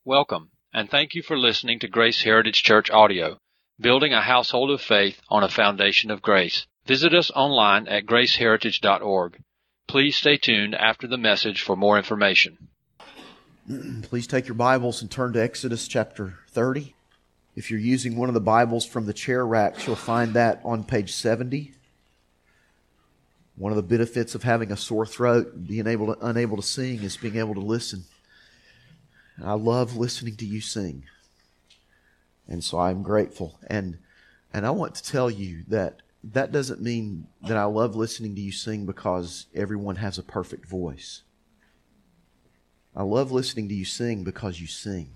Welcome, and thank you for listening to Grace Heritage Church Audio, building a household of faith on a foundation of grace. Visit us online at graceheritage.org. Please stay tuned after the message for more information. Please take your Bibles and turn to Exodus chapter 30. If you're using one of the Bibles from the chair racks, you'll find that on page 70. One of the benefits of having a sore throat, being unable to sing, is being able to listen. I love listening to you sing. And so I'm grateful. And I want to tell you that doesn't mean that I love listening to you sing because everyone has a perfect voice. I love listening to you sing because you sing.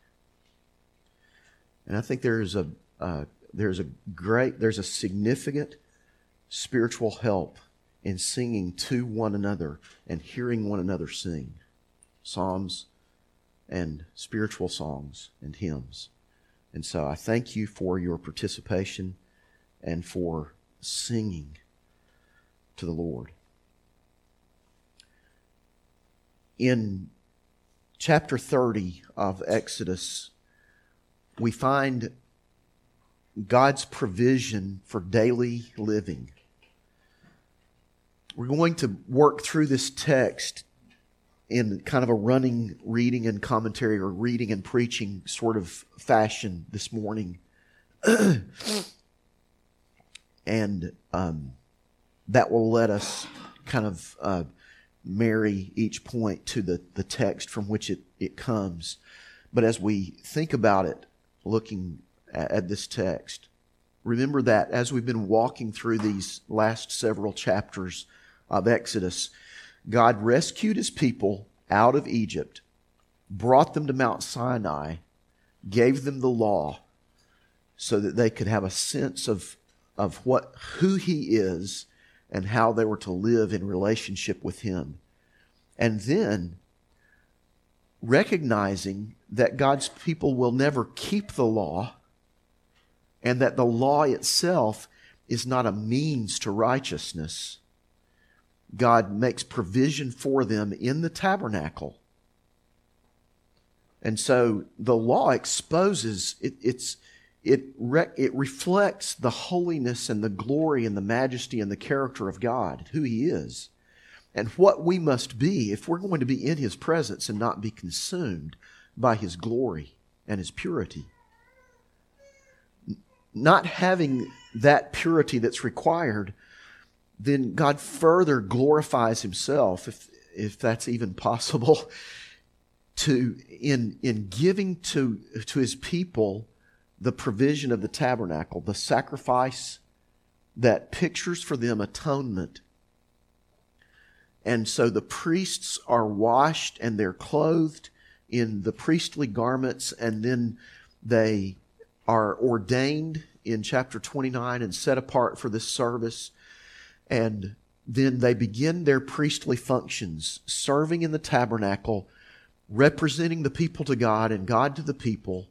And I think there's a significant spiritual help in singing to one another and hearing one another sing psalms and spiritual songs and hymns. And so I thank you for your participation and for singing to the Lord. In chapter 30 of Exodus, we find God's provision for daily living. We're going to work through this text in kind of a running reading and commentary or reading and preaching sort of fashion this morning. And that will let us kind of marry each point to the text from which it comes. But as we think about it, looking at this text, remember that as we've been walking through these last several chapters of Exodus, God rescued His people out of Egypt, brought them to Mount Sinai, gave them the law so that they could have a sense of who He is and how they were to live in relationship with Him. And then, recognizing that God's people will never keep the law and that the law itself is not a means to righteousness, God makes provision for them in the tabernacle. And so the law exposes, it reflects the holiness and the glory and the majesty and the character of God, who He is, and what we must be if we're going to be in His presence and not be consumed by His glory and His purity. Not having that purity that's required, then God further glorifies Himself, if that's even possible, in giving to His people the provision of the tabernacle, the sacrifice that pictures for them atonement. And so the priests are washed and they're clothed in the priestly garments, and then they are ordained in chapter 29 and set apart for this service. And then they begin their priestly functions, serving in the tabernacle, representing the people to God and God to the people.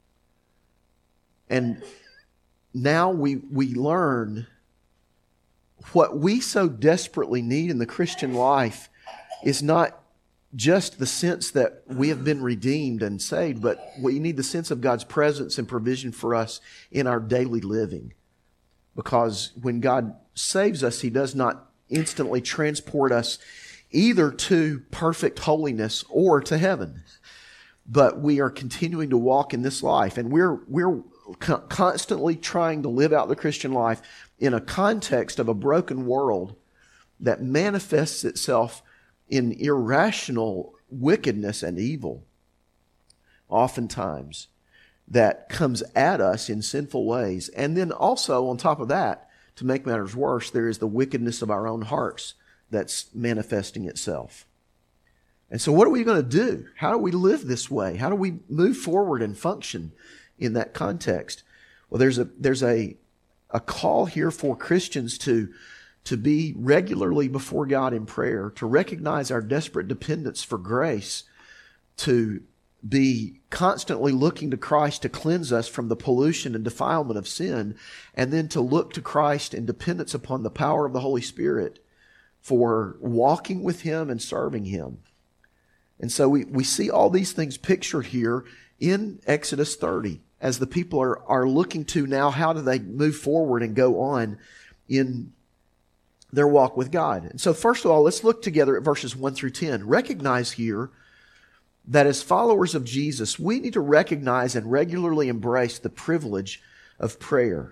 And now we learn what we so desperately need in the Christian life is not just the sense that we have been redeemed and saved, but we need the sense of God's presence and provision for us in our daily living. Because when God saves us, He does not instantly transport us either to perfect holiness or to heaven. But we are continuing to walk in this life, and we're constantly trying to live out the Christian life in a context of a broken world that manifests itself in irrational wickedness and evil, oftentimes, that comes at us in sinful ways. And then also, on top of that, to make matters worse, there is the wickedness of our own hearts that's manifesting itself. And so what are we going to do? How do we live this way? How do we move forward and function in that context? Well, there's a call here for Christians to be regularly before God in prayer, to recognize our desperate dependence for grace, to be constantly looking to Christ to cleanse us from the pollution and defilement of sin, and then to look to Christ in dependence upon the power of the Holy Spirit for walking with Him and serving Him. And so we see all these things pictured here in Exodus 30 as the people are looking to now how do they move forward and go on in their walk with God. And so first of all, let's look together at verses 1 through 10. Recognize here that as followers of Jesus, we need to recognize and regularly embrace the privilege of prayer.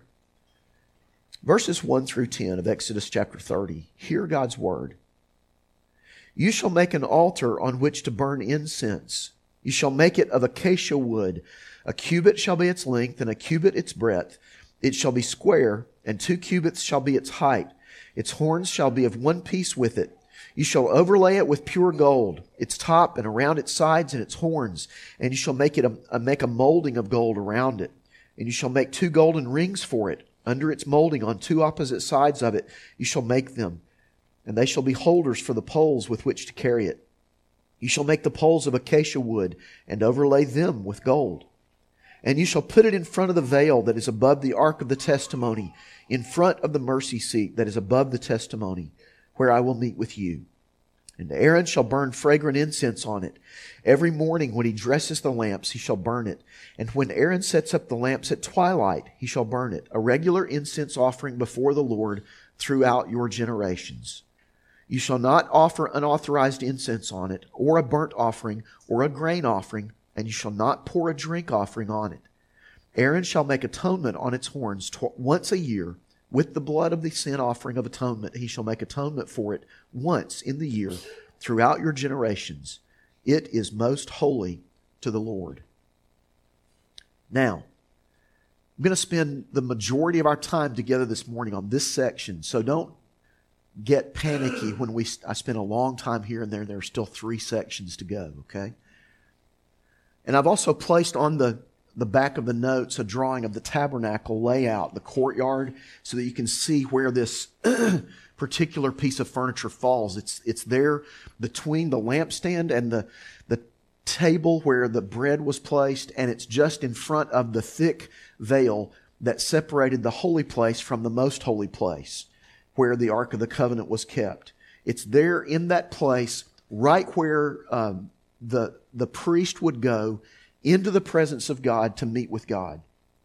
Verses 1 through 10 of Exodus chapter 30. Hear God's word. You shall make an altar on which to burn incense. You shall make it of acacia wood. A cubit shall be its length, and a cubit its breadth. It shall be square, and 2 cubits shall be its height. Its horns shall be of one piece with it. You shall overlay it with pure gold, its top and around its sides and its horns. And you shall make a molding of gold around it. And you shall make 2 golden rings for it. Under its molding on 2 opposite sides of it, you shall make them. And they shall be holders for the poles with which to carry it. You shall make the poles of acacia wood and overlay them with gold. And you shall put it in front of the veil that is above the ark of the testimony, in front of the mercy seat that is above the testimony, where I will meet with you. And Aaron shall burn fragrant incense on it. Every morning when he dresses the lamps, he shall burn it. And when Aaron sets up the lamps at twilight, he shall burn it, a regular incense offering before the Lord throughout your generations. You shall not offer unauthorized incense on it, or a burnt offering, or a grain offering, and you shall not pour a drink offering on it. Aaron shall make atonement on its horns once a year. With the blood of the sin offering of atonement, he shall make atonement for it once in the year throughout your generations. It is most holy to the Lord. Now, I'm going to spend the majority of our time together this morning on this section, so don't get panicky when I spend a long time here and there. There are still 3 sections to go, okay? And I've also placed on the back of the notes a drawing of the tabernacle layout, the courtyard, so that you can see where this particular piece of furniture falls. It's there between the lampstand and the table where the bread was placed, and it's just in front of the thick veil that separated the holy place from the most holy place, where the Ark of the Covenant was kept. It's there in that place, right where the priest would go into the presence of God to meet with God.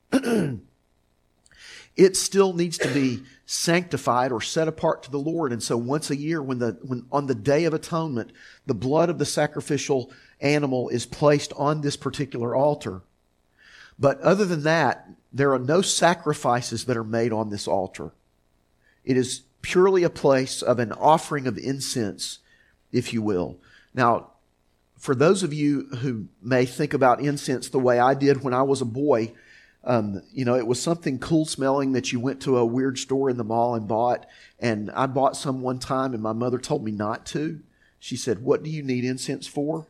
It still needs to be sanctified or set apart to the Lord. And so once a year, when on the Day of Atonement, the blood of the sacrificial animal is placed on this particular altar. But other than that, there are no sacrifices that are made on this altar. It is purely a place of an offering of incense, if you will. Now, for those of you who may think about incense the way I did when I was a boy, it was something cool smelling that you went to a weird store in the mall and bought. And I bought some one time and my mother told me not to. She said, "What do you need incense for?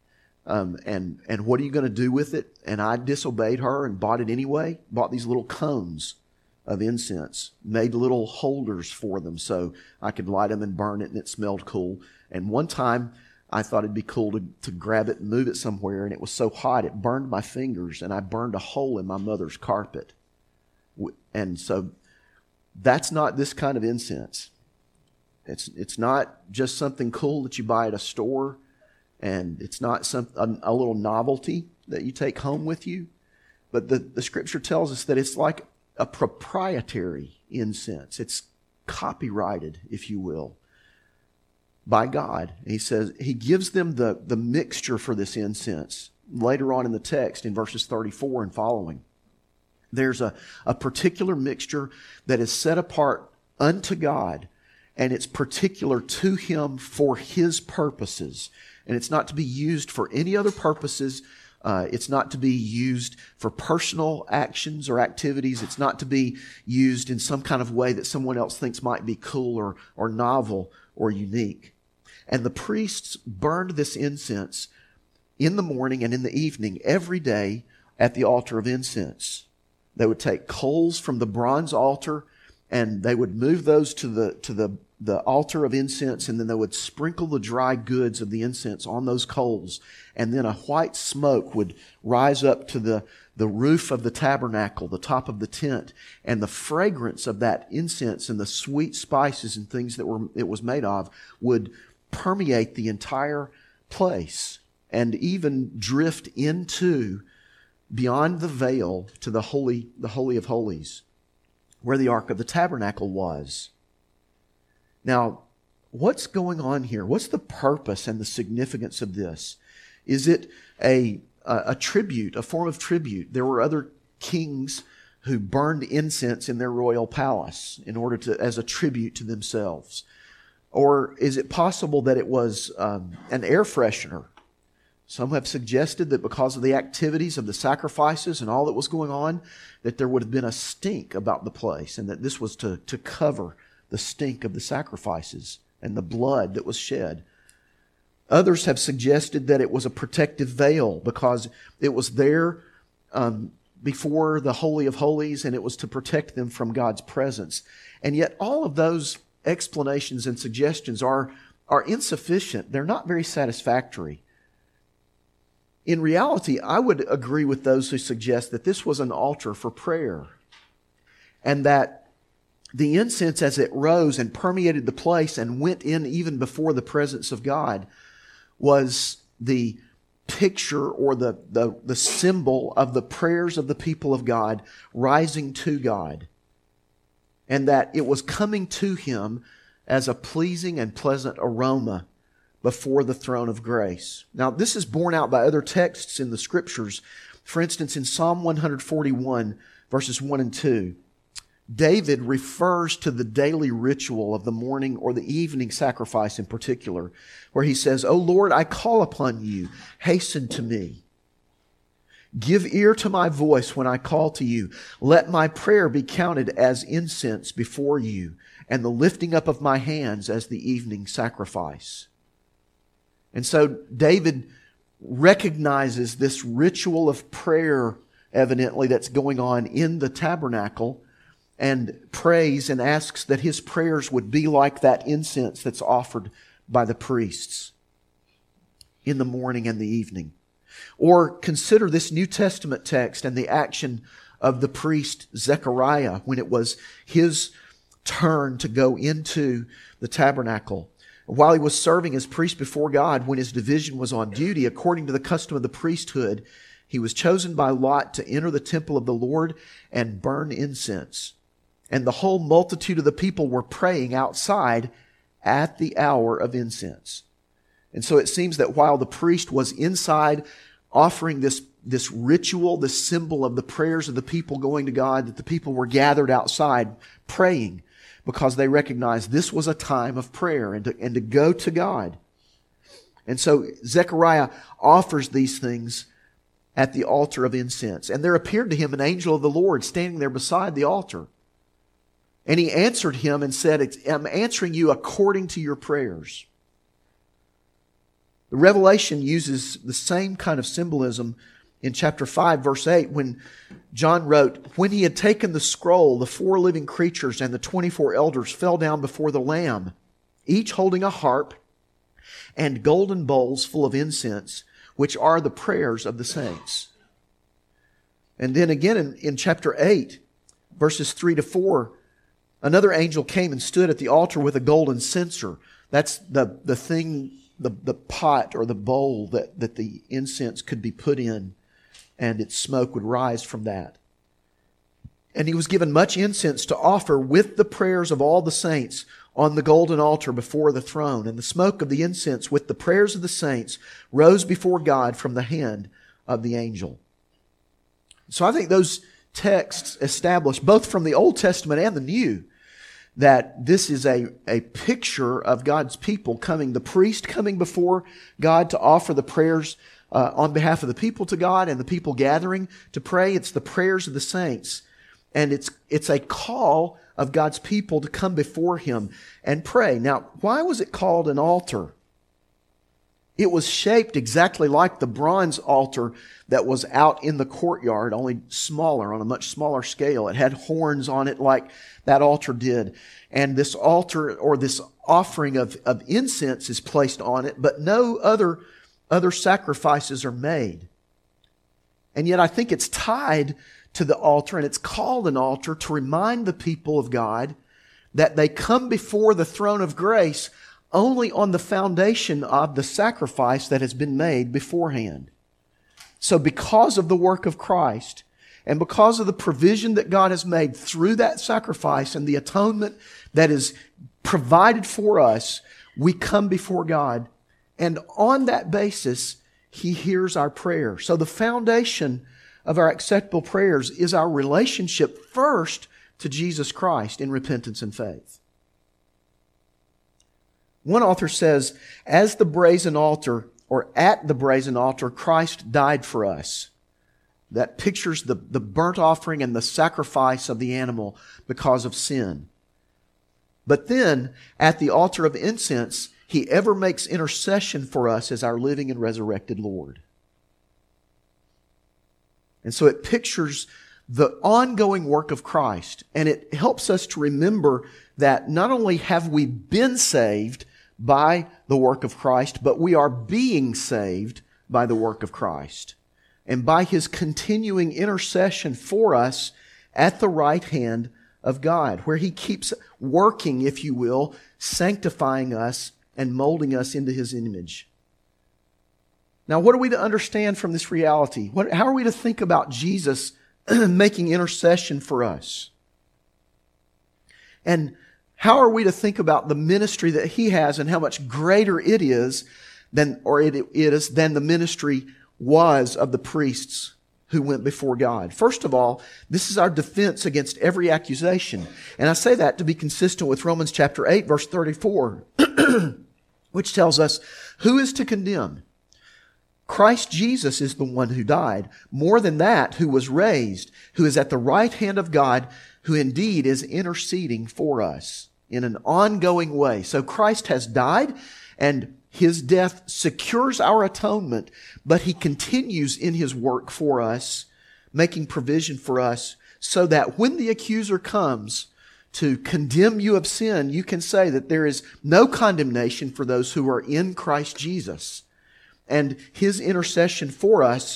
And what are you going to do with it?" And I disobeyed her and bought it anyway. Bought these little cones of incense, made little holders for them so I could light them and burn it, and it smelled cool. And one time I thought it'd be cool to grab it and move it somewhere, and it was so hot it burned my fingers, and I burned a hole in my mother's carpet. And so that's not this kind of incense. It's not just something cool that you buy at a store, and it's not a little novelty that you take home with you. But the Scripture tells us that it's like a proprietary incense. It's copyrighted, if you will, by God. He says He gives them the mixture for this incense later on in the text in verses 34 and following. There's a particular mixture that is set apart unto God, and it's particular to Him for His purposes. And it's not to be used for any other purposes. It's not to be used for personal actions or activities. It's not to be used in some kind of way that someone else thinks might be cool or novel or unique. And the priests burned this incense in the morning and in the evening every day at the altar of incense. They would take coals from the bronze altar and they would move those to the altar of incense, and then they would sprinkle the dry goods of the incense on those coals. And then a white smoke would rise up to the roof of the tabernacle, the top of the tent. And the fragrance of that incense and the sweet spices and things that it was made of would permeate the entire place. and even drift into beyond the veil to the Holy of Holies, where the Ark of the Tabernacle was. Now, what's going on here? What's the purpose and the significance of this? Is it a tribute, a form of tribute? There were other kings who burned incense in their royal palace in order to, as a tribute to themselves. Or is it possible that it was an air freshener? Some have suggested that because of the activities of the sacrifices and all that was going on, that there would have been a stink about the place, and that this was to cover the stink of the sacrifices and the blood that was shed. Others have suggested that it was a protective veil because it was there before the Holy of Holies, and it was to protect them from God's presence. And yet all of those explanations and suggestions are insufficient. They're not very satisfactory. In reality, I would agree with those who suggest that this was an altar for prayer, and that the incense as it rose and permeated the place and went in even before the presence of God was the picture or the symbol of the prayers of the people of God rising to God, and that it was coming to Him as a pleasing and pleasant aroma before the throne of grace. Now, this is borne out by other texts in the Scriptures. For instance, in Psalm 141, verses 1 and 2, David refers to the daily ritual of the morning or the evening sacrifice in particular, where he says, "O Lord, I call upon you. Hasten to me. Give ear to my voice when I call to you. Let my prayer be counted as incense before you, and the lifting up of my hands as the evening sacrifice." And so David recognizes this ritual of prayer, evidently, that's going on in the tabernacle, and prays and asks that his prayers would be like that incense that's offered by the priests in the morning and the evening. Or consider this New Testament text and the action of the priest Zechariah when it was his turn to go into the tabernacle. While he was serving as priest before God, when his division was on duty, according to the custom of the priesthood, he was chosen by lot to enter the temple of the Lord and burn incense. And the whole multitude of the people were praying outside at the hour of incense. And so it seems that while the priest was inside offering this ritual, this symbol of the prayers of the people going to God, that the people were gathered outside praying because they recognized this was a time of prayer and to go to God. And so Zechariah offers these things at the altar of incense. And there appeared to him an angel of the Lord standing there beside the altar. And he answered him and said, "I'm answering you according to your prayers." The Revelation uses the same kind of symbolism in chapter 5, verse 8, when John wrote, "When he had taken the scroll, the 4 living creatures and the 24 elders fell down before the Lamb, each holding a harp and golden bowls full of incense, which are the prayers of the saints." And then again in chapter 8, verses 3 to 4, another angel came and stood at the altar with a golden censer. That's the thing, the pot or the bowl that the incense could be put in, and its smoke would rise from that. And he was given much incense to offer with the prayers of all the saints on the golden altar before the throne. And the smoke of the incense with the prayers of the saints rose before God from the hand of the angel. So I think those texts establish, both from the Old Testament and the New, that this is a picture of God's people coming, the priest coming before God to offer the prayers on behalf of the people to God, and the people gathering to pray. It's the prayers of the saints. And it's a call of God's people to come before Him and pray. Now, why was it called an altar? It was shaped exactly like the bronze altar that was out in the courtyard, only smaller, on a much smaller scale. It had horns on it like that altar did. And this altar, or this offering of incense, is placed on it, but no other sacrifices are made. And yet I think it's tied to the altar, and it's called an altar to remind the people of God that they come before the throne of grace only on the foundation of the sacrifice that has been made beforehand. So because of the work of Christ, and because of the provision that God has made through that sacrifice and the atonement that is provided for us, we come before God. And on that basis, He hears our prayer. So the foundation of our acceptable prayers is our relationship first to Jesus Christ in repentance and faith. One author says, as the brazen altar, or at the brazen altar, Christ died for us. That pictures the burnt offering and the sacrifice of the animal because of sin. But then, at the altar of incense, He ever makes intercession for us as our living and resurrected Lord. And so it pictures the ongoing work of Christ. And it helps us to remember that not only have we been saved by the work of Christ, but we are being saved by the work of Christ. And by His continuing intercession for us at the right hand of God, where He keeps working, if you will, sanctifying us and molding us into His image. Now, what are we to understand from this reality? How are we to think about Jesus making intercession for us? And how are we to think about the ministry that He has and how much greater it is than the ministry was of the priests who went before God? First of all, this is our defense against every accusation. And I say that to be consistent with Romans chapter 8, verse 34, which tells us, who is to condemn? Christ Jesus is the one who died. More than that, who was raised, who is at the right hand of God, who indeed is interceding for us in an ongoing way. So Christ has died, and His death secures our atonement, but He continues in His work for us, making provision for us, so that when the accuser comes to condemn you of sin, you can say that there is no condemnation for those who are in Christ Jesus. And His intercession for us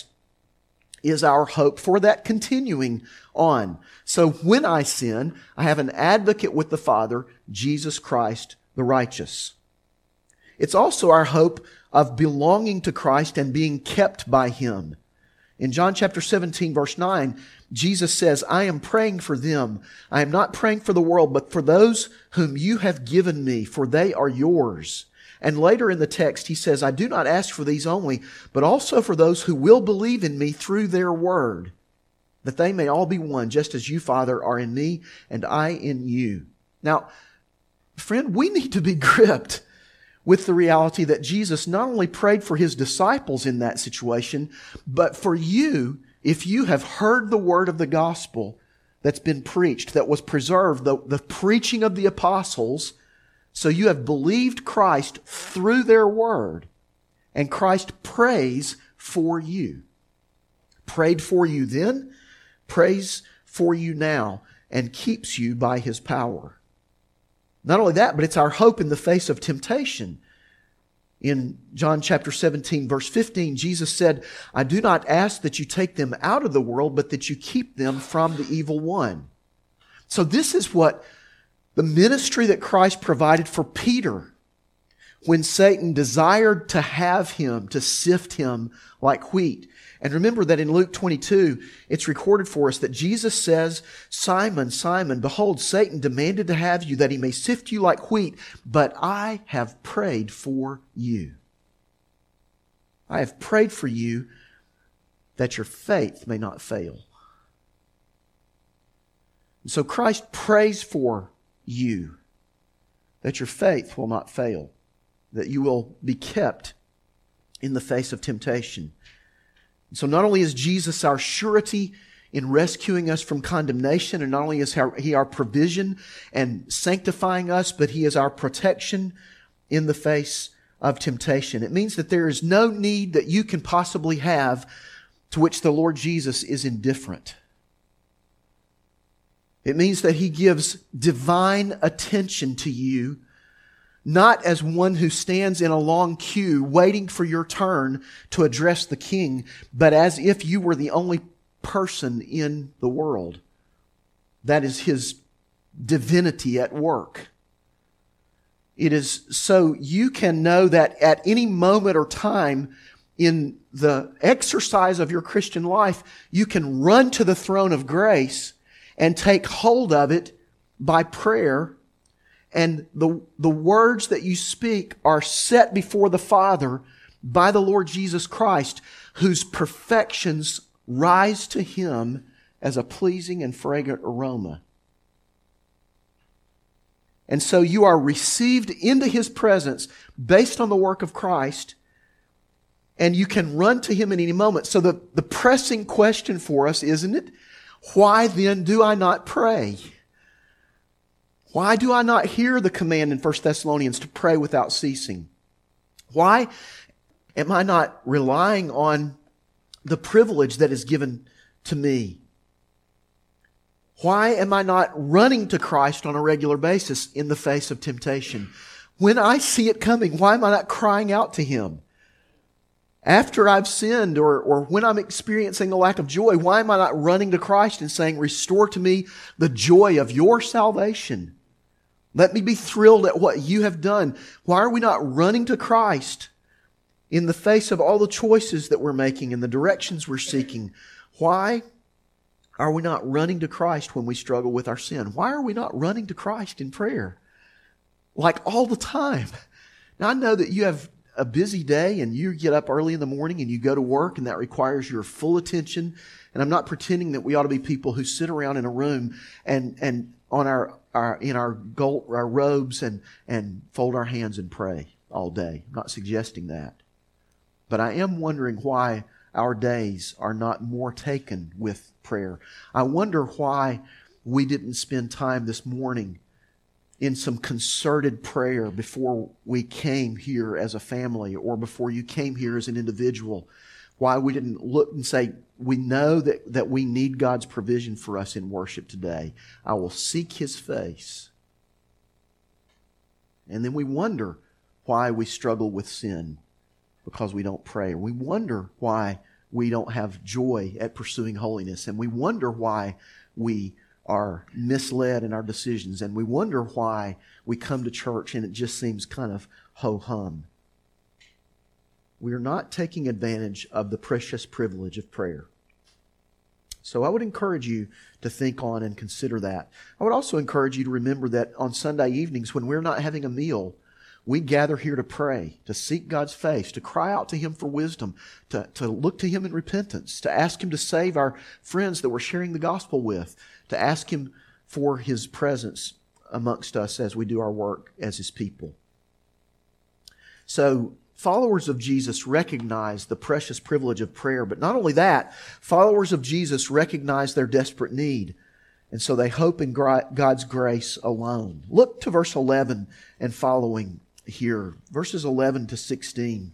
is our hope for that continuing on. So when I sin, I have an advocate with the Father, Jesus Christ the righteous. It's also our hope of belonging to Christ and being kept by Him. In John chapter 17, verse 9, Jesus says, I am praying for them. I am not praying for the world, but for those whom you have given me, for they are yours. And later in the text, He says, I do not ask for these only, but also for those who will believe in me through their word, that they may all be one, just as you, Father, are in me and I in you. Now, friend, we need to be gripped with the reality that Jesus not only prayed for His disciples in that situation, but for you, if you have heard the word of the gospel that's been preached, that was preserved, the preaching of the apostles. So you have believed Christ through their word, and Christ prays for you. Prayed for you then, prays for you now, and keeps you by His power. Not only that, but it's our hope in the face of temptation. In John chapter 17, verse 15, Jesus said, I do not ask that you take them out of the world, but that you keep them from the evil one. So this is what the ministry that Christ provided for Peter when Satan desired to have him, to sift him like wheat. And remember that in Luke 22, it's recorded for us that Jesus says, Simon, Simon, behold, Satan demanded to have you that he may sift you like wheat, but I have prayed for you. I have prayed for you that your faith may not fail. And so Christ prays for you that your faith will not fail, that you will be kept in the face of temptation. So not only is Jesus our surety in rescuing us from condemnation, and not only is He our provision and sanctifying us, but He is our protection in the face of temptation. It means that there is no need that you can possibly have to which the Lord Jesus is indifferent. It means that He gives divine attention to you, not as one who stands in a long queue waiting for your turn to address the King, but as if you were the only person in the world. That is His divinity at work. It is so you can know that at any moment or time in the exercise of your Christian life, you can run to the throne of grace and take hold of it by prayer. And the words that you speak are set before the Father by the Lord Jesus Christ, whose perfections rise to Him as a pleasing and fragrant aroma. And so you are received into His presence based on the work of Christ, and you can run to Him at any moment. So the pressing question for us, isn't it? Why then do I not pray? Why do I not hear the command in 1 Thessalonians to pray without ceasing? Why am I not relying on the privilege that is given to me? Why am I not running to Christ on a regular basis in the face of temptation? When I see it coming, why am I not crying out to Him? After I've sinned or when I'm experiencing a lack of joy, why am I not running to Christ and saying, restore to me the joy of your salvation? Let me be thrilled at what you have done. Why are we not running to Christ in the face of all the choices that we're making and the directions we're seeking? Why are we not running to Christ when we struggle with our sin? Why are we not running to Christ in prayer? Like all the time. Now I know that you have a busy day and you get up early in the morning and you go to work and that requires your full attention. And I'm not pretending that we ought to be people who sit around in a room and on our robes and fold our hands and pray all day. I'm not suggesting that. But I am wondering why our days are not more taken with prayer. I wonder why we didn't spend time this morning in some concerted prayer before we came here as a family or before you came here as an individual. Why we didn't look and say, we know that we need God's provision for us in worship today. I will seek His face. And then we wonder why we struggle with sin because we don't pray. We wonder why we don't have joy at pursuing holiness. And we wonder why we are misled in our decisions. And we wonder why we come to church and it just seems kind of ho-hum. We are not taking advantage of the precious privilege of prayer. So I would encourage you to think on and consider that. I would also encourage you to remember that on Sunday evenings when we're not having a meal, we gather here to pray, to seek God's face, to cry out to Him for wisdom, to look to Him in repentance, to ask Him to save our friends that we're sharing the gospel with, to ask Him for His presence amongst us as we do our work as His people. So, followers of Jesus recognize the precious privilege of prayer, but not only that, followers of Jesus recognize their desperate need. And so they hope in God's grace alone. Look to verse 11 and following here. Verses 11 to 16.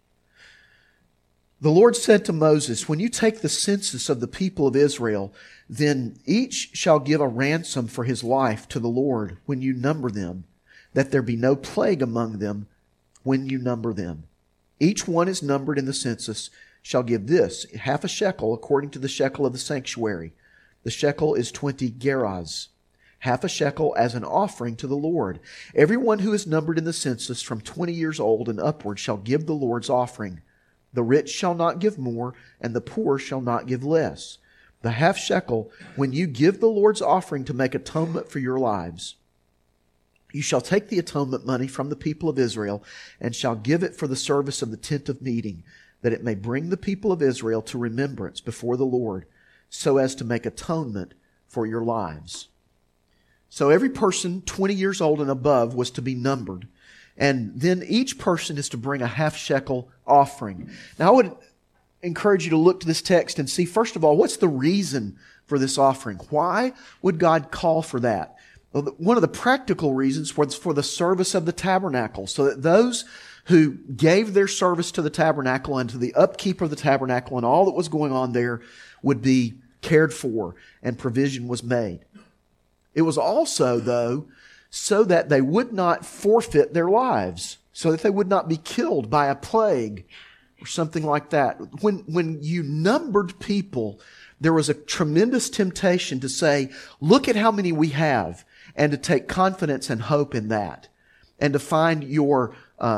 The Lord said to Moses, when you take the census of the people of Israel, then each shall give a ransom for his life to the Lord when you number them, that there be no plague among them when you number them. Each one is numbered in the census shall give this, half a shekel according to the shekel of the sanctuary. The shekel is 20 gerahs, half a shekel as an offering to the Lord. Everyone who is numbered in the census from 20 years old and upward shall give the Lord's offering. The rich shall not give more, and the poor shall not give less. The half shekel, when you give the Lord's offering to make atonement for your lives, you shall take the atonement money from the people of Israel and shall give it for the service of the tent of meeting, that it may bring the people of Israel to remembrance before the Lord, so as to make atonement for your lives. So every person 20 years old and above was to be numbered. And then each person is to bring a half shekel offering. Now I would encourage you to look to this text and see, first of all, what's the reason for this offering? Why would God call for that? Well, one of the practical reasons was for the service of the tabernacle, so that those who gave their service to the tabernacle and to the upkeep of the tabernacle and all that was going on there would be cared for and provision was made. It was also, though, so that they would not forfeit their lives, so that they would not be killed by a plague or something like that. When you numbered people, there was a tremendous temptation to say, look at how many we have, and to take confidence and hope in that. and to find your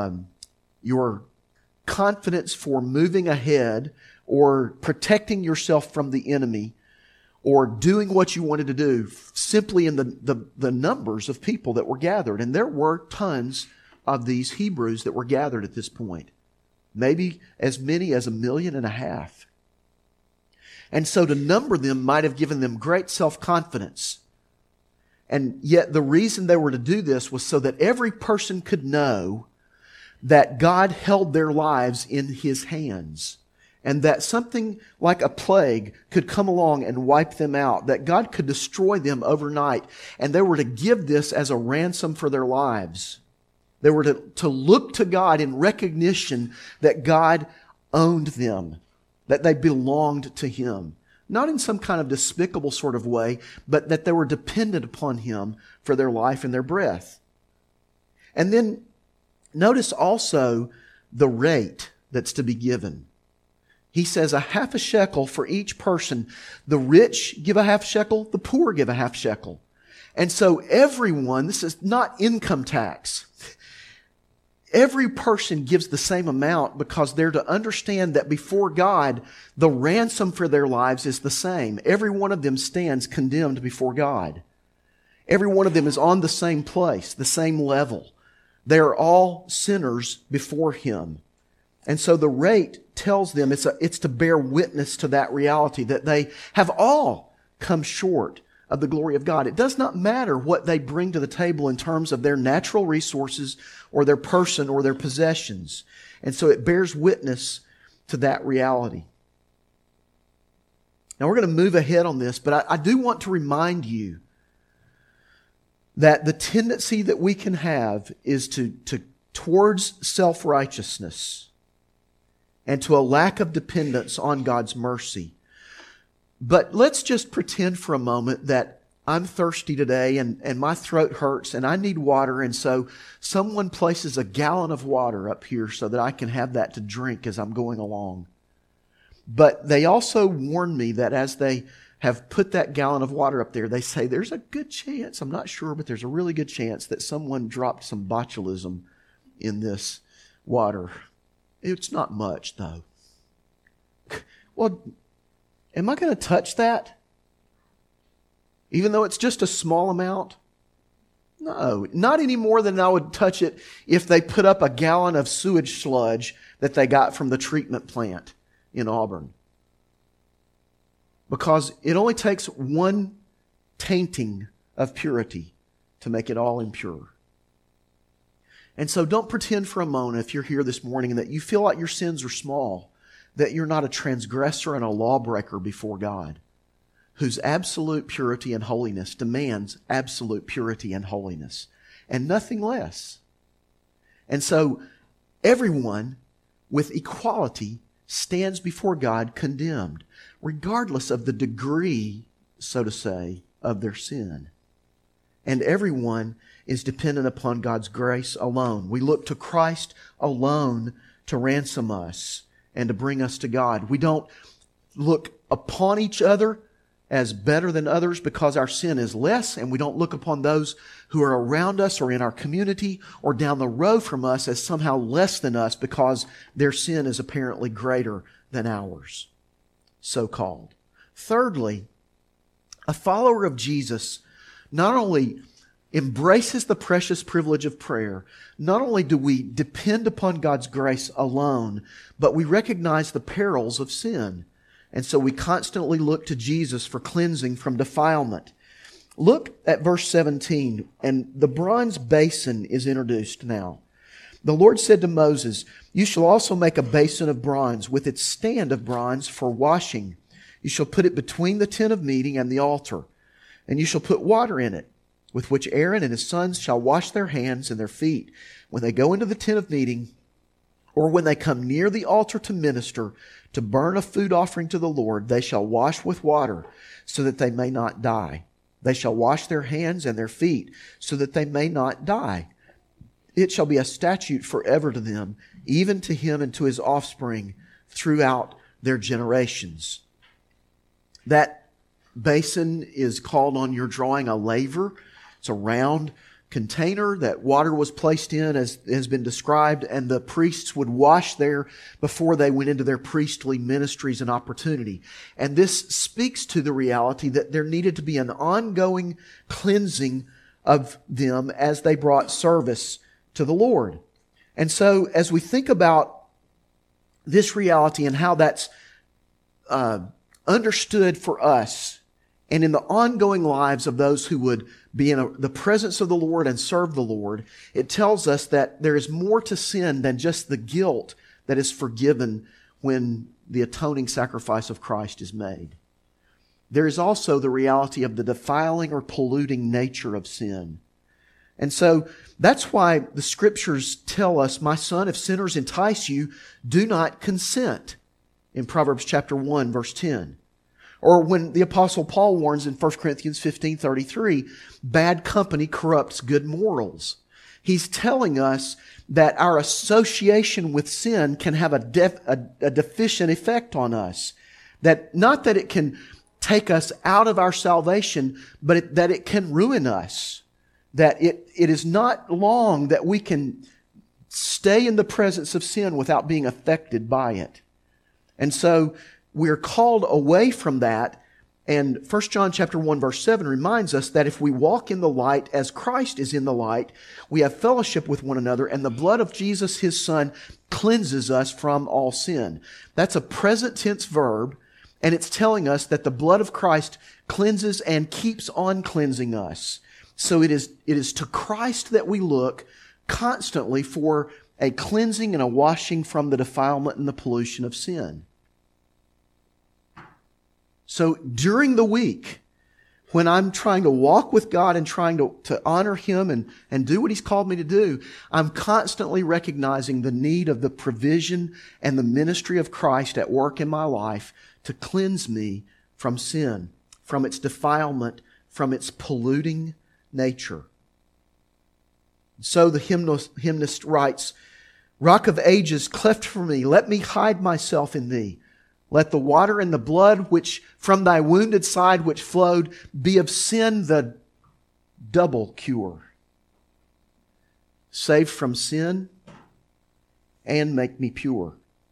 confidence for moving ahead or protecting yourself from the enemy or doing what you wanted to do simply in the numbers of people that were gathered. And there were tons of these Hebrews that were gathered at this point. Maybe as many as 1.5 million. And so to number them might have given them great self-confidence. And yet the reason they were to do this was so that every person could know that God held their lives in His hands, and that something like a plague could come along and wipe them out, that God could destroy them overnight, and they were to give this as a ransom for their lives. They were to look to God in recognition that God owned them, that they belonged to Him. Not in some kind of despicable sort of way, but that they were dependent upon Him for their life and their breath. And then notice also the rate that's to be given. He says 0.5 shekel for each person. The rich give 0.5 shekel, the poor give 0.5 shekel. And so everyone, this is not income tax. Every person gives the same amount because they're to understand that before God, the ransom for their lives is the same. Every one of them stands condemned before God. Every one of them is on the same place, the same level. They are all sinners before Him. And so the rate tells them it's to bear witness to that reality, that they have all come short of the glory of God. It does not matter what they bring to the table in terms of their natural resources or their person or their possessions. And so it bears witness to that reality. Now we're going to move ahead on this, but I do want to remind you that the tendency that we can have is towards self-righteousness and to a lack of dependence on God's mercy. But let's just pretend for a moment that I'm thirsty today and my throat hurts and I need water, and so someone places a gallon of water up here so that I can have that to drink as I'm going along. But they also warn me that as they have put that gallon of water up there, they say there's a good chance, I'm not sure, but there's a really good chance that someone dropped some botulism in this water. It's not much though. Well, am I going to touch that? Even though it's just a small amount? No, not any more than I would touch it if they put up a gallon of sewage sludge that they got from the treatment plant in Auburn. Because it only takes one tainting of purity to make it all impure. And so don't pretend for a moment, if you're here this morning, that you feel like your sins are small, that you're not a transgressor and a lawbreaker before God, whose absolute purity and holiness demands absolute purity and holiness, and nothing less. And so everyone with equality stands before God condemned, regardless of the degree, so to say, of their sin. And everyone is dependent upon God's grace alone. We look to Christ alone to ransom us and to bring us to God. We don't look upon each other as better than others because our sin is less, and we don't look upon those who are around us or in our community or down the road from us as somehow less than us because their sin is apparently greater than ours, so-called. Thirdly, a follower of Jesus not only embraces the precious privilege of prayer, not only do we depend upon God's grace alone, but we recognize the perils of sin. And so we constantly look to Jesus for cleansing from defilement. Look at verse 17, and the bronze basin is introduced now. The Lord said to Moses, "You shall also make a basin of bronze with its stand of bronze for washing. You shall put it between the tent of meeting and the altar, and you shall put water in it, with which Aaron and his sons shall wash their hands and their feet when they go into the tent of meeting, or when they come near the altar to minister, to burn a food offering to the Lord. They shall wash with water, so that they may not die. They shall wash their hands and their feet, so that they may not die. It shall be a statute forever to them, even to him and to his offspring throughout their generations." That basin is called on your drawing a laver. It's a round container that water was placed in, as has been described, and the priests would wash there before they went into their priestly ministries and opportunity. And this speaks to the reality that there needed to be an ongoing cleansing of them as they brought service to the Lord. And so as we think about this reality and how that's understood for us and in the ongoing lives of those who would be in the presence of the Lord and serve the Lord, it tells us that there is more to sin than just the guilt that is forgiven when the atoning sacrifice of Christ is made. There is also the reality of the defiling or polluting nature of sin. And so that's why the Scriptures tell us, my son, if sinners entice you, do not consent, in Proverbs chapter 1, verse 10. Or when the Apostle Paul warns in 1 Corinthians 15:33, bad company corrupts good morals. He's telling us that our association with sin can have a deficient effect on us. That not that it can take us out of our salvation, but that it can ruin us. That it is not long that we can stay in the presence of sin without being affected by it. And so we're called away from that. And 1 John chapter 1 verse 7 reminds us that if we walk in the light as Christ is in the light, we have fellowship with one another, and the blood of Jesus, His Son, cleanses us from all sin. That's a present tense verb, and it's telling us that the blood of Christ cleanses and keeps on cleansing us. So it is to Christ that we look constantly for a cleansing and a washing from the defilement and the pollution of sin. So during the week, when I'm trying to walk with God and trying to honor Him and do what He's called me to do, I'm constantly recognizing the need of the provision and the ministry of Christ at work in my life to cleanse me from sin, from its defilement, from its polluting nature. So the hymnist writes, Rock of ages, cleft for me, let me hide myself in Thee. Let the water and the blood which from Thy wounded side which flowed be of sin the double cure. Save from sin and make me pure.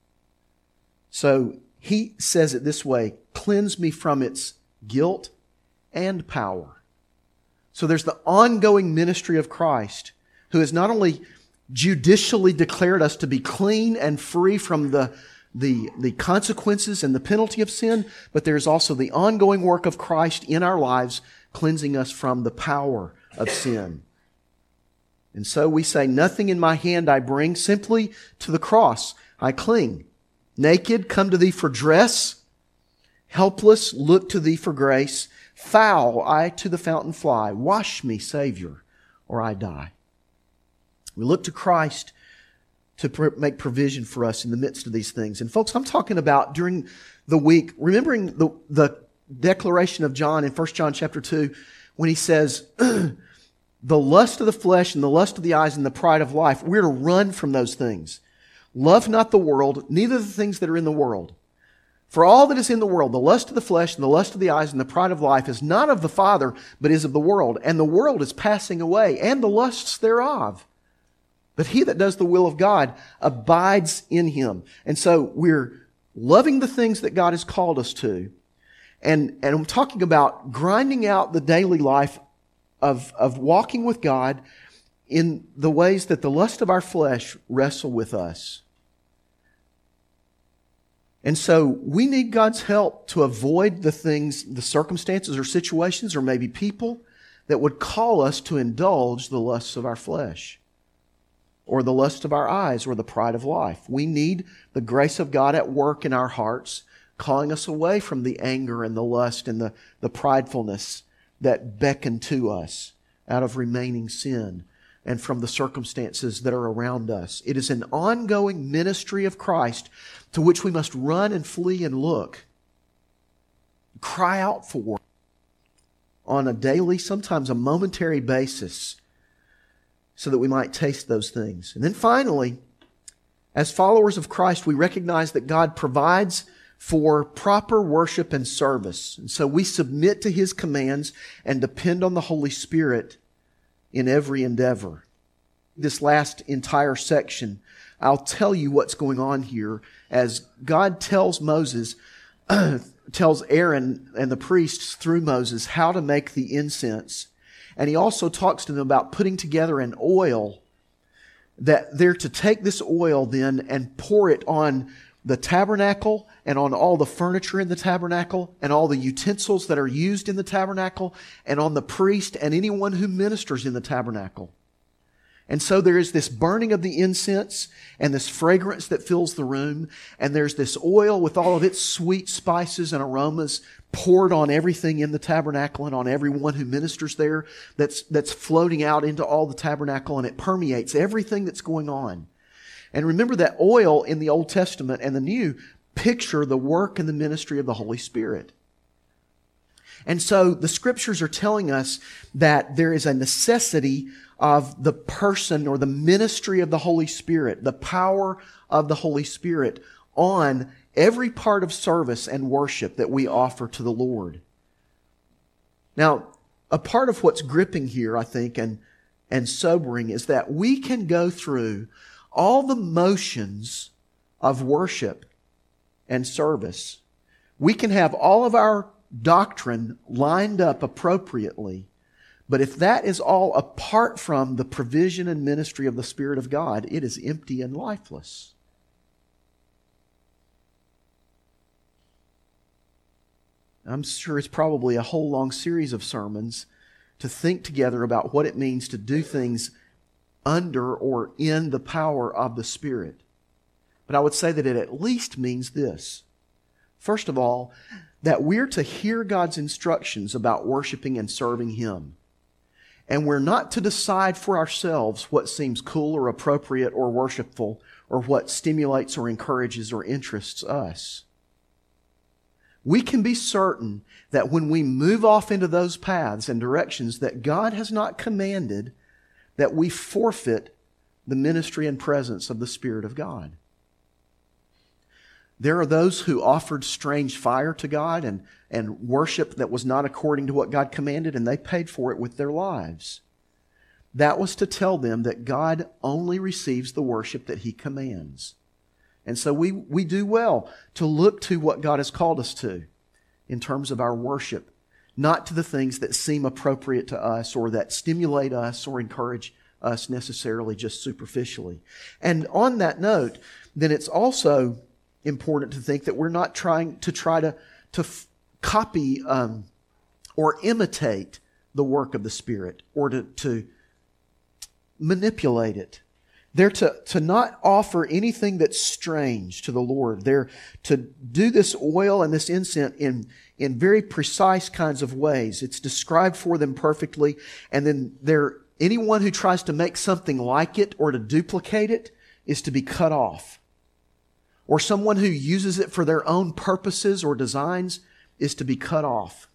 So he says it this way, cleanse me from its guilt and power. So there's the ongoing ministry of Christ, who has not only judicially declared us to be clean and free from the consequences and the penalty of sin, but there's also the ongoing work of Christ in our lives, cleansing us from the power of sin. And so we say, nothing in my hand I bring, simply to the cross I cling. Naked, come to Thee for dress. Helpless, look to Thee for grace. Foul, I to the fountain fly. Wash me, Savior, or I die. We look to Christ to make provision for us in the midst of these things. And folks, I'm talking about during the week, remembering the declaration of John in 1 John chapter 2, when he says, the lust of the flesh and the lust of the eyes and the pride of life, we're to run from those things. Love not the world, neither the things that are in the world. For all that is in the world, the lust of the flesh and the lust of the eyes and the pride of life is not of the Father, but is of the world. And the world is passing away, and the lusts thereof. But he that does the will of God abides in Him. And so we're loving the things that God has called us to. And I'm talking about grinding out the daily life of walking with God in the ways that the lust of our flesh wrestle with us. And so we need God's help to avoid the things, the circumstances or situations or maybe people that would call us to indulge the lusts of our flesh, or the lust of our eyes, or the pride of life. We need the grace of God at work in our hearts, calling us away from the anger and the lust and the pridefulness that beckon to us out of remaining sin and from the circumstances that are around us. It is an ongoing ministry of Christ to which we must run and flee and look, cry out for on a daily, sometimes a momentary basis, so that we might taste those things. And then finally, as followers of Christ, we recognize that God provides for proper worship and service. And so we submit to His commands and depend on the Holy Spirit in every endeavor. This last entire section, I'll tell you what's going on here as God tells Moses, tells Aaron and the priests through Moses how to make the incense. And he also talks to them about putting together an oil that they're to take this oil then and pour it on the tabernacle and on all the furniture in the tabernacle and all the utensils that are used in the tabernacle and on the priest and anyone who ministers in the tabernacle. And so there is this burning of the incense and this fragrance that fills the room. And there's this oil with all of its sweet spices and aromas poured on everything in the tabernacle and on everyone who ministers there that's floating out into all the tabernacle, and it permeates everything that's going on. And remember that oil in the Old Testament and the New picture the work and the ministry of the Holy Spirit. And so the Scriptures are telling us that there is a necessity of the person or the ministry of the Holy Spirit, the power of the Holy Spirit on every part of service and worship that we offer to the Lord. Now, a part of what's gripping here, I think, and sobering is that we can go through all the motions of worship and service. We can have all of our doctrine lined up appropriately, but if that is all apart from the provision and ministry of the Spirit of God, it is empty and lifeless. I'm sure it's probably a whole long series of sermons to think together about what it means to do things under or in the power of the Spirit. But I would say that it at least means this. First of all, that we're to hear God's instructions about worshiping and serving Him. And we're not to decide for ourselves what seems cool or appropriate or worshipful or what stimulates or encourages or interests us. We can be certain that when we move off into those paths and directions that God has not commanded, that we forfeit the ministry and presence of the Spirit of God. There are those who offered strange fire to God and worship that was not according to what God commanded, and they paid for it with their lives. That was to tell them that God only receives the worship that He commands. And so we do well to look to what God has called us to in terms of our worship, not to the things that seem appropriate to us or that stimulate us or encourage us necessarily just superficially. And on that note, then it's also important to think that we're not trying to copy or imitate the work of the Spirit or to manipulate it. They're to not offer anything that's strange to the Lord. They're to do this oil and this incense in very precise kinds of ways. It's described for them perfectly. And then anyone who tries to make something like it or to duplicate it is to be cut off. Or someone who uses it for their own purposes or designs is to be cut off.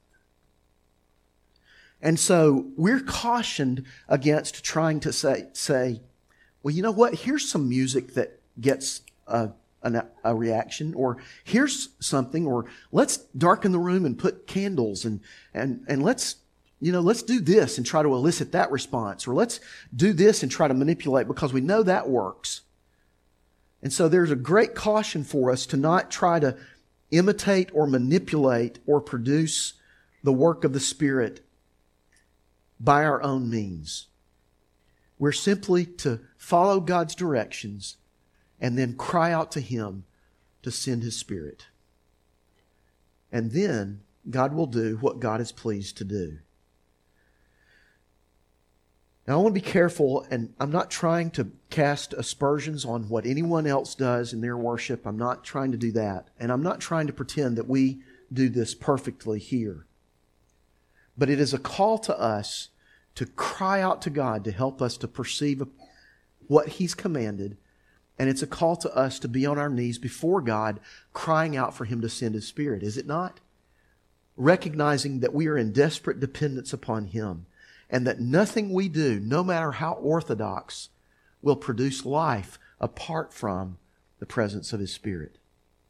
And so we're cautioned against trying to say, well, you know what? Here's some music that gets a reaction, or here's something, or let's darken the room and put candles and let's do this and try to elicit that response, or let's do this and try to manipulate because we know that works. And so there's a great caution for us to not try to imitate or manipulate or produce the work of the Spirit by our own means. We're simply to follow God's directions and then cry out to Him to send His Spirit. And then God will do what God is pleased to do. Now, I want to be careful, and I'm not trying to cast aspersions on what anyone else does in their worship. I'm not trying to do that. And I'm not trying to pretend that we do this perfectly here. But it is a call to us to cry out to God to help us to perceive what He's commanded. And it's a call to us to be on our knees before God, crying out for Him to send His Spirit, is it not? Recognizing that we are in desperate dependence upon Him, and that nothing we do, no matter how orthodox, will produce life apart from the presence of His Spirit.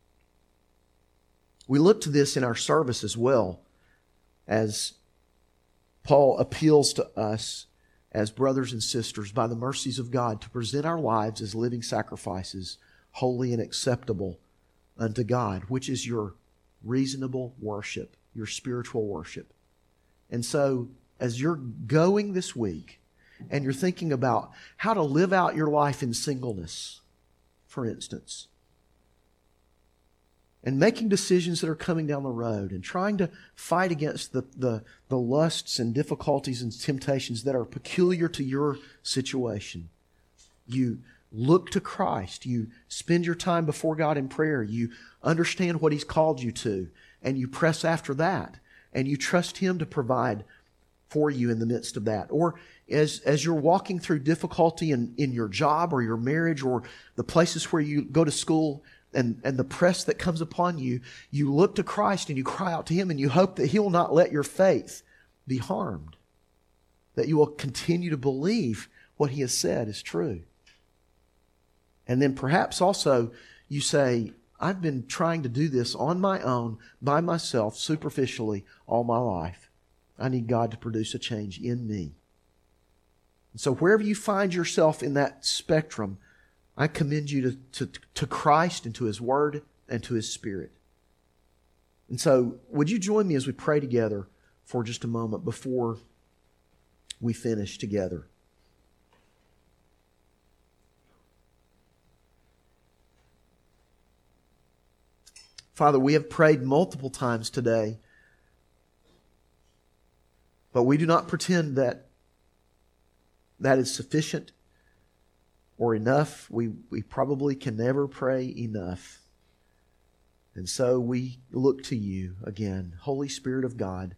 We look to this in our service as well, as Paul appeals to us as brothers and sisters, by the mercies of God, to present our lives as living sacrifices, holy and acceptable unto God, which is your reasonable worship, your spiritual worship. And so, as you're going this week, and you're thinking about how to live out your life in singleness, for instance, and making decisions that are coming down the road and trying to fight against the lusts and difficulties and temptations that are peculiar to your situation. You look to Christ. You spend your time before God in prayer. You understand what He's called you to, and you press after that, and you trust Him to provide for you in the midst of that. Or as you're walking through difficulty in your job or your marriage or the places where you go to school, and the press that comes upon you, you look to Christ and you cry out to Him and you hope that He will not let your faith be harmed, that you will continue to believe what He has said is true. And then perhaps also you say, I've been trying to do this on my own, by myself, superficially, all my life. I need God to produce a change in me. And so wherever you find yourself in that spectrum, I commend you to Christ and to His Word and to His Spirit. And so, would you join me as we pray together for just a moment before we finish together? Father, we have prayed multiple times today, but we do not pretend that that is sufficient or enough. We probably can never pray enough. And so we look to You again. Holy Spirit of God,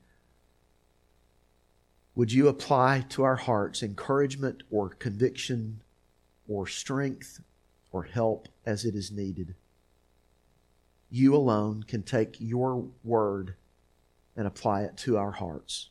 would You apply to our hearts encouragement or conviction or strength or help as it is needed? You alone can take Your Word and apply it to our hearts.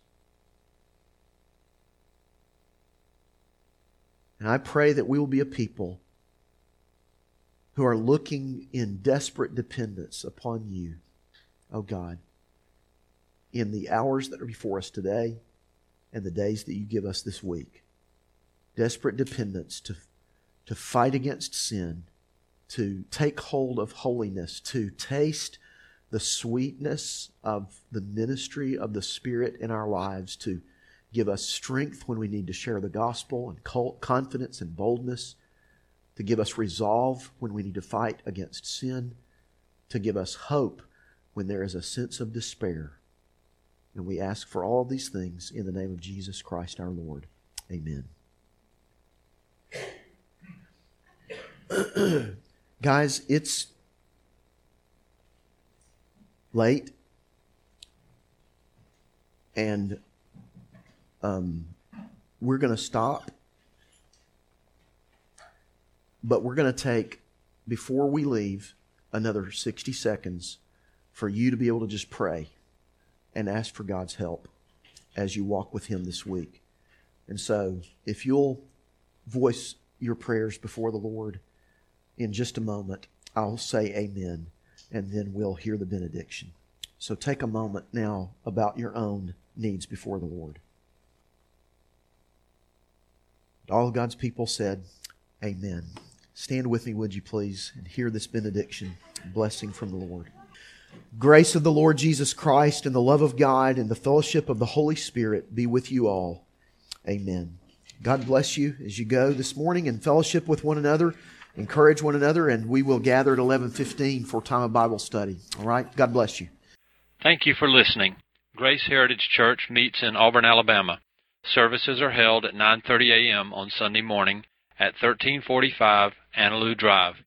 And I pray that we will be a people who are looking in desperate dependence upon You, oh God, in the hours that are before us today and the days that You give us this week. Desperate dependence to fight against sin, to take hold of holiness, to taste the sweetness of the ministry of the Spirit in our lives, to give us strength when we need to share the gospel, and confidence and boldness, to give us resolve when we need to fight against sin, to give us hope when there is a sense of despair. And we ask for all these things in the name of Jesus Christ our Lord. Amen. Guys, it's late, and we're going to stop, but we're going to take, before we leave, another 60 seconds for you to be able to just pray and ask for God's help as you walk with Him this week. And so, if you'll voice your prayers before the Lord in just a moment, I'll say amen, and then we'll hear the benediction. So take a moment now about your own needs before the Lord. All of God's people said, amen. Stand with me, would you please, and hear this benediction, blessing from the Lord. Grace of the Lord Jesus Christ and the love of God and the fellowship of the Holy Spirit be with you all. Amen. God bless you as you go this morning and fellowship with one another, encourage one another, and we will gather at 11:15 for time of Bible study. All right? God bless you. Thank you for listening. Grace Heritage Church meets in Auburn, Alabama. Services are held at 9:30 a.m. on Sunday morning at 1345 Annaloo Drive.